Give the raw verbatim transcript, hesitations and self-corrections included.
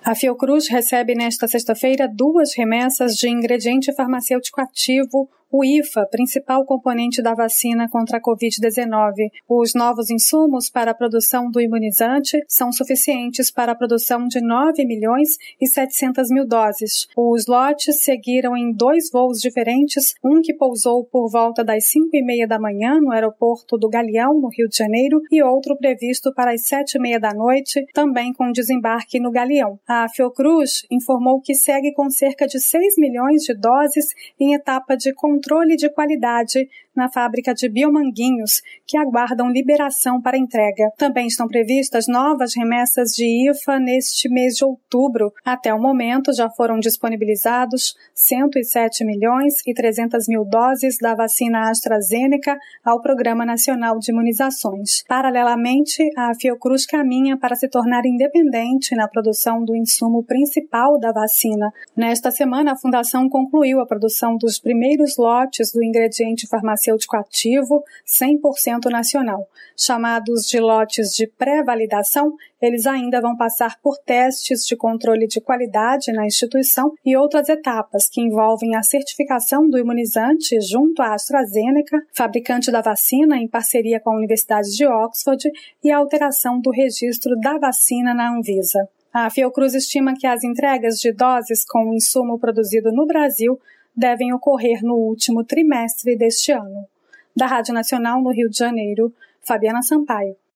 A Fiocruz recebe nesta sexta-feira duas remessas de ingrediente farmacêutico ativo, o I F A, principal componente da vacina contra a covid dezenove. Os novos insumos para a produção do imunizante são suficientes para a produção de nove milhões e setecentas mil doses. Os lotes seguiram em dois voos diferentes, um que pousou por volta das cinco e meia da manhã no aeroporto do Galeão, no Rio de Janeiro, e outro previsto para as sete e meia da noite, também com desembarque no Galeão. A Fiocruz informou que segue com cerca de seis milhões de doses em etapa de controle controle de qualidade na fábrica de Biomanguinhos, que aguardam liberação para entrega. Também estão previstas novas remessas de I F A neste mês de outubro. Até o momento, já foram disponibilizados cento e sete milhões e trezentas mil doses da vacina AstraZeneca ao Programa Nacional de Imunizações. Paralelamente, a Fiocruz caminha para se tornar independente na produção do insumo principal da vacina. Nesta semana, a Fundação concluiu a produção dos primeiros lotes do ingrediente farmacêutico ativo cem por cento nacional. Chamados de lotes de pré-validação, eles ainda vão passar por testes de controle de qualidade na instituição e outras etapas que envolvem a certificação do imunizante junto à AstraZeneca, fabricante da vacina em parceria com a Universidade de Oxford, e a alteração do registro da vacina na Anvisa. A Fiocruz estima que as entregas de doses com o insumo produzido no Brasil devem ocorrer no último trimestre deste ano. Da Rádio Nacional no Rio de Janeiro, Fabiana Sampaio.